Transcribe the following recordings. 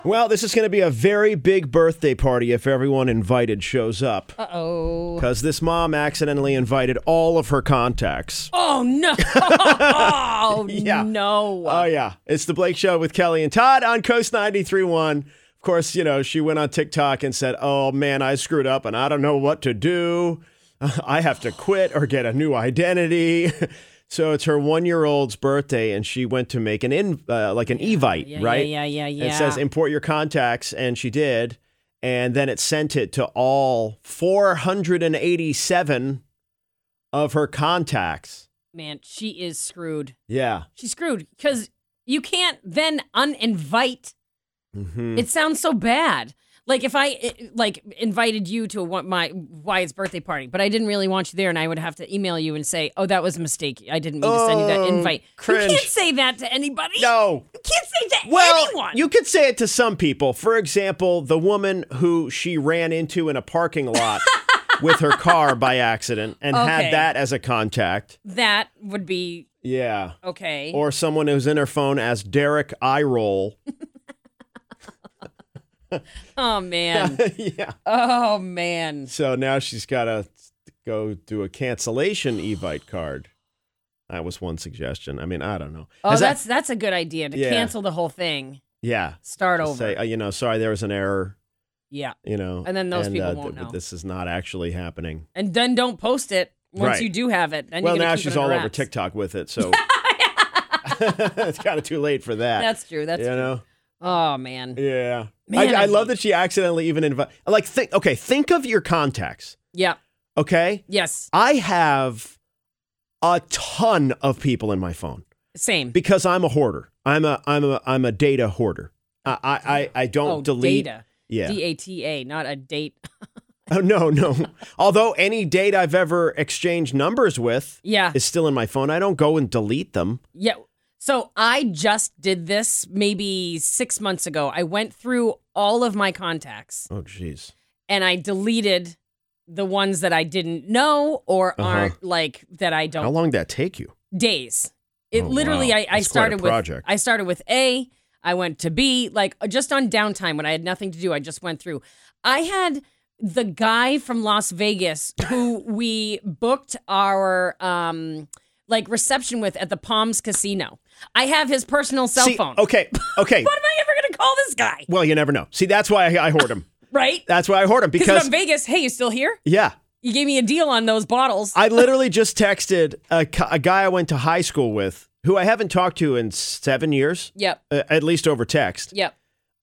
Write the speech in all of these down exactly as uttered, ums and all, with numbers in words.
Well, this is going to be a very big birthday party if everyone invited shows up. Uh-oh. Because this mom accidentally invited all of her contacts. Oh, no. Oh, Yeah. no. Oh, yeah. It's the Blake Show with Kelly and Todd on Coast ninety-three point one. Of course, you know, she went on TikTok and said, oh, man, I screwed up and I don't know what to do. I have to quit or get a new identity. So it's her one-year-old's birthday, and she went to make an in, uh, like an yeah, Evite, yeah, right? Yeah, yeah, yeah, yeah. It says import your contacts, and she did. And then it sent it to all four hundred eighty-seven of her contacts. Man, she is screwed. Yeah. She's screwed because you can't then uninvite. Mm-hmm. It sounds so bad. Like if I like invited you to a, my Wyatt's birthday party, but I didn't really want you there, and I would have to email you and say, "Oh, that was a mistake. I didn't mean to send you that Oh, invite." cringe. You can't say that to anybody. No. You can't say that to Well, anyone. you could say it to some people. For example, the woman who she ran into in a parking lot with her car by accident and Okay. had that as a contact. That would be Yeah. okay. Or someone who's in her phone as Derek Eyeroll. Oh man. Yeah. Oh man. So now she's got to go do a cancellation Evite card. That was one suggestion. I mean, I don't know. Oh, Has that- that's that's a good idea to Yeah. cancel the whole thing. yeah. Start Just over. Say, uh, you know, sorry, there was an error. Yeah. You know, And then those people uh, won't th- know. This is not actually happening. And then don't post it once Right. you do have it. Then Well, you're gonna now keep she's it all under over wraps. TikTok with it, so it's kind of too late for that. That's true. That's you true. know. Oh man. Yeah. Man, I, I I love hate- that she accidentally even invite. Like, think. Okay, think of your contacts. Yeah. Okay. Yes. I have a ton of people in my phone Same. because I'm a hoarder. I'm a I'm a I'm a data hoarder. I I I, I don't oh, delete. data. Yeah. D A T A, not a date. Oh no no. Although any date I've ever exchanged numbers with Yeah. is still in my phone. I don't go and delete them. Yeah. So I just did this maybe six months ago. I went through all of my contacts Oh jeez. and I deleted the ones that I didn't know or Uh-huh. aren't like that I don't. How long did that take you? Days. It Oh, literally, wow. I, I That's quite a started with, project. I started with A, I went to B, like just on downtime when I had nothing to do, I just went through. I had the guy from Las Vegas who we booked our, um, like reception with at the Palms Casino. I have his personal cell See, phone. Okay. Okay. What am I ever going to call this guy? Well, you never know. See, that's why I, I hoard them. Right? That's why I hoard them Because because from Vegas, hey, you still here? yeah. You gave me a deal on those bottles. I literally just texted a, cu- a guy I went to high school with who I haven't talked to in seven years, Yep. uh, at least over text. Yep.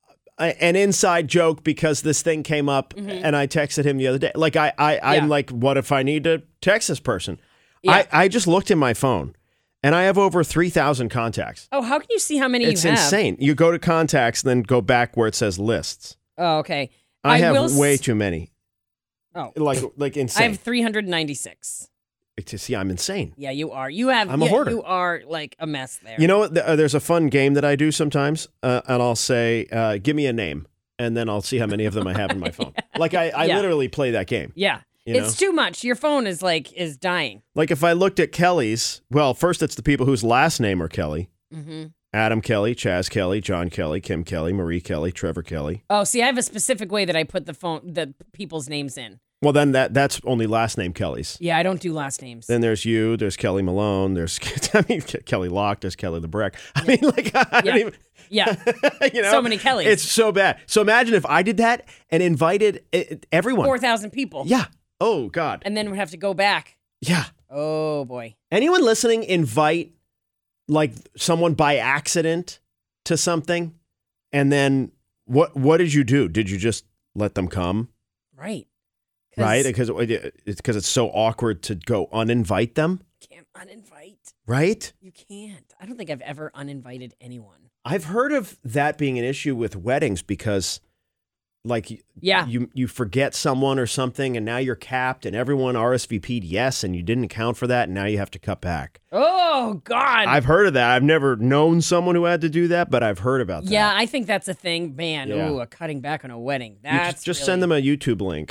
I, an inside joke because this thing came up and I texted him the other day. Like, I, I, I'm Mm-hmm. Yeah. like, what if I need to text this person? Yeah. I, I just looked in my phone and I have over three thousand contacts. Oh, how can you see how many It's you have? insane. You go to contacts, then go back where it says lists. Oh, okay. I, have will s- way too many. Oh. Like, like I insane. have three hundred ninety-six. To see, I'm insane. Yeah, you are. You have. I'm a yeah, hoarder. You are like a mess there. You know what? Th- uh, There's a fun game that I do sometimes, uh, and I'll say, uh, "Give me a name," and then I'll see how many of them I have in my phone. Like I, I Yeah. literally play that game. Yeah, You it's too much. Your phone is like is dying. Like if I looked at Kelly's, well, first it's the people whose last name are Kelly: Mm-hmm. Adam Kelly, Chaz Kelly, John Kelly, Kim Kelly, Marie Kelly, Trevor Kelly. Oh, see, I have a specific way that I put the phone, the people's names in. Well, then that that's only last name Kellys. Yeah, I don't do last names. Then there's you. There's Kelly Malone. There's I mean Ke- Kelly Locke. There's Kelly LeBrec. I mean, like I don't Yeah. even. Yeah, You know, So many Kellys. It's so bad. So imagine if I did that and invited uh, everyone. four thousand people. Yeah. Oh God. and then we have to go back. Yeah. Oh boy. Anyone listening invite like someone by accident to something, and then what? What did you do? Did you just let them come? Right. 'Cause Right? Because it, it's because it's so awkward to go uninvite them. You can't uninvite. Right? You can't. I don't think I've ever uninvited anyone. I've heard of that being an issue with weddings because, like, Yeah. you you forget someone or something, and now you're capped, and everyone R S V P'd yes, and you didn't account for that, and now you have to cut back. Oh God. I've heard of that. I've never known someone who had to do that, but I've heard about that. yeah, I think that's a thing, man. Yeah. Ooh, a cutting back on a wedding. You That's just, just really- send them a YouTube link.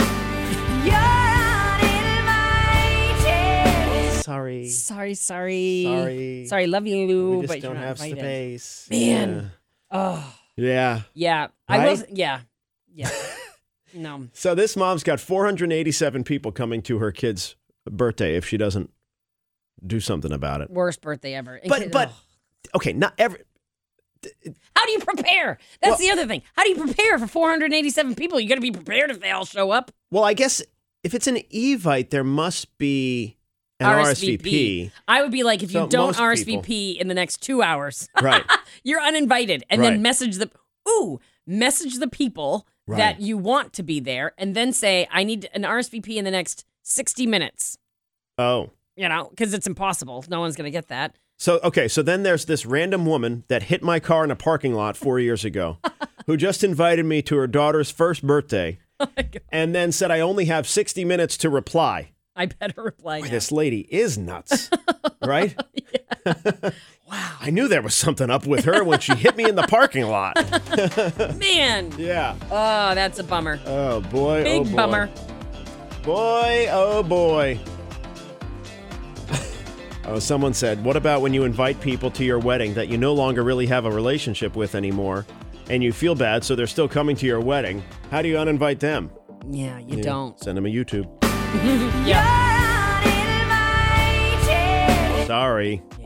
Sorry. Sorry, sorry, Sorry. sorry. Love you, We just but don't you're not have invited. space. Man. Yeah. Oh, Yeah. Yeah. I Right? was. Yeah. Yeah. No. So this mom's got four hundred eighty-seven people coming to her kid's birthday if she doesn't do something about it. Worst birthday ever. And But kid- but ugh. okay, not every. How do you prepare? That's Well- the other thing. How do you prepare for four hundred eighty-seven people? You got to be prepared if they all show up. Well, I guess if it's an Evite, there must be an R S V P. I would be like, if So you don't most R S V P in the next two hours, Right. you're uninvited. And Right. then message the ooh, message the people Right. that you want to be there, and then say, I need an R S V P in the next sixty minutes. Oh. You know, because it's impossible. No one's going to get that. So, okay, so then there's this random woman that hit my car in a parking lot four years ago who just invited me to her daughter's first birthday and then said I only have sixty minutes to reply. I better reply now. This lady is nuts, right? Wow. I knew there was something up with her when she hit me in the parking lot. Man. Yeah. Oh, that's a bummer. Oh, boy. Big oh, boy. bummer. Boy, oh, boy. Oh, someone said, what about when you invite people to your wedding that you no longer really have a relationship with anymore and you feel bad, so they're still coming to your wedding? How do you uninvite them? Yeah, you Yeah, don't. Send them a YouTube. Yeah. Sorry.